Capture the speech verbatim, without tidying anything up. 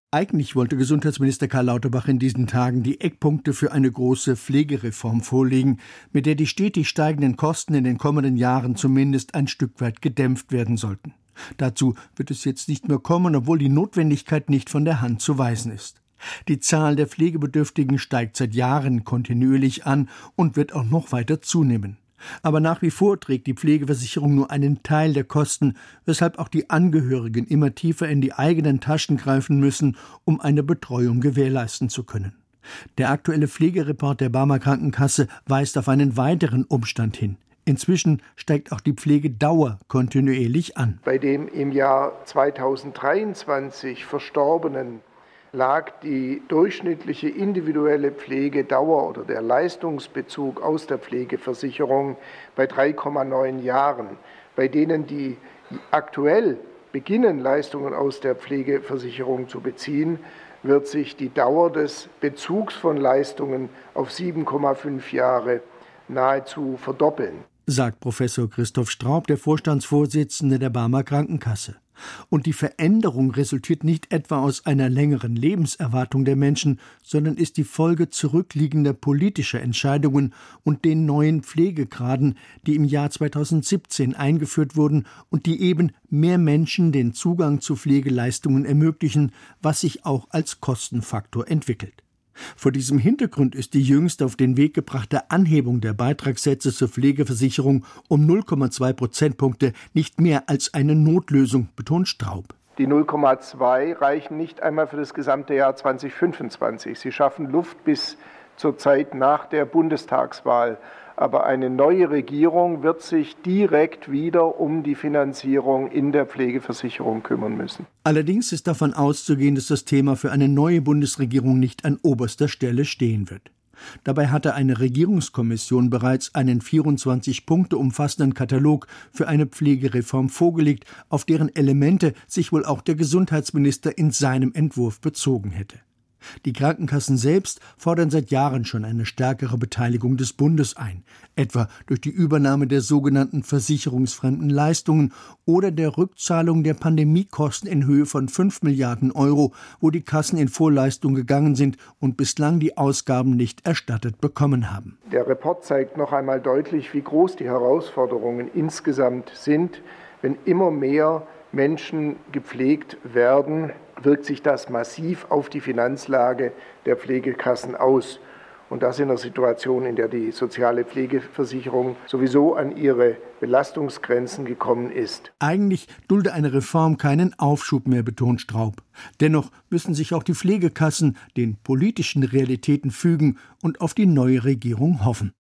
Eigentlich wollte Gesundheitsminister Karl Lauterbach in diesen Tagen die Eckpunkte für eine große Pflegereform vorlegen, mit der die stetig steigenden Kosten in den kommenden Jahren zumindest ein Stück weit gedämpft werden sollten. Dazu wird es jetzt nicht mehr kommen, obwohl die Notwendigkeit nicht von der Hand zu weisen ist. Die Zahl der Pflegebedürftigen steigt seit Jahren kontinuierlich an und wird auch noch weiter zunehmen. Aber nach wie vor trägt die Pflegeversicherung nur einen Teil der Kosten, weshalb auch die Angehörigen immer tiefer in die eigenen Taschen greifen müssen, um eine Betreuung gewährleisten zu können. Der aktuelle Pflegereport der Barmer Krankenkasse weist auf einen weiteren Umstand hin. Inzwischen steigt auch die Pflegedauer kontinuierlich an. Bei dem im Jahr zweitausenddreiundzwanzig Verstorbenen lag die durchschnittliche individuelle Pflegedauer oder der Leistungsbezug aus der Pflegeversicherung bei drei Komma neun Jahren. Bei denen, die aktuell beginnen, Leistungen aus der Pflegeversicherung zu beziehen, wird sich die Dauer des Bezugs von Leistungen auf sieben Komma fünf Jahre nahezu verdoppeln, sagt Professor Christoph Straub, der Vorstandsvorsitzende der Barmer Krankenkasse. Und die Veränderung resultiert nicht etwa aus einer längeren Lebenserwartung der Menschen, sondern ist die Folge zurückliegender politischer Entscheidungen und den neuen Pflegegraden, die im Jahr zweitausendsiebzehn eingeführt wurden und die eben mehr Menschen den Zugang zu Pflegeleistungen ermöglichen, was sich auch als Kostenfaktor entwickelt. Vor diesem Hintergrund ist die jüngst auf den Weg gebrachte Anhebung der Beitragssätze zur Pflegeversicherung um null Komma zwei Prozentpunkte nicht mehr als eine Notlösung, betont Straub. Die null Komma zwei reichen nicht einmal für das gesamte Jahr zweitausendfünfundzwanzig. Sie schaffen Luft bis zur Zeit nach der Bundestagswahl. Aber eine neue Regierung wird sich direkt wieder um die Finanzierung in der Pflegeversicherung kümmern müssen. Allerdings ist davon auszugehen, dass das Thema für eine neue Bundesregierung nicht an oberster Stelle stehen wird. Dabei hatte eine Regierungskommission bereits einen vierundzwanzig Punkte umfassenden Katalog für eine Pflegereform vorgelegt, auf deren Elemente sich wohl auch der Gesundheitsminister in seinem Entwurf bezogen hätte. Die Krankenkassen selbst fordern seit Jahren schon eine stärkere Beteiligung des Bundes ein, etwa durch die Übernahme der sogenannten versicherungsfremden Leistungen oder der Rückzahlung der Pandemiekosten in Höhe von fünf Milliarden Euro, wo die Kassen in Vorleistung gegangen sind und bislang die Ausgaben nicht erstattet bekommen haben. Der Report zeigt noch einmal deutlich, wie groß die Herausforderungen insgesamt sind, wenn immer mehr Menschen gepflegt werden, wirkt sich das massiv auf die Finanzlage der Pflegekassen aus. Und das in einer Situation, in der die soziale Pflegeversicherung sowieso an ihre Belastungsgrenzen gekommen ist. Eigentlich dulde eine Reform keinen Aufschub mehr, betont Straub. Dennoch müssen sich auch die Pflegekassen den politischen Realitäten fügen und auf die neue Regierung hoffen.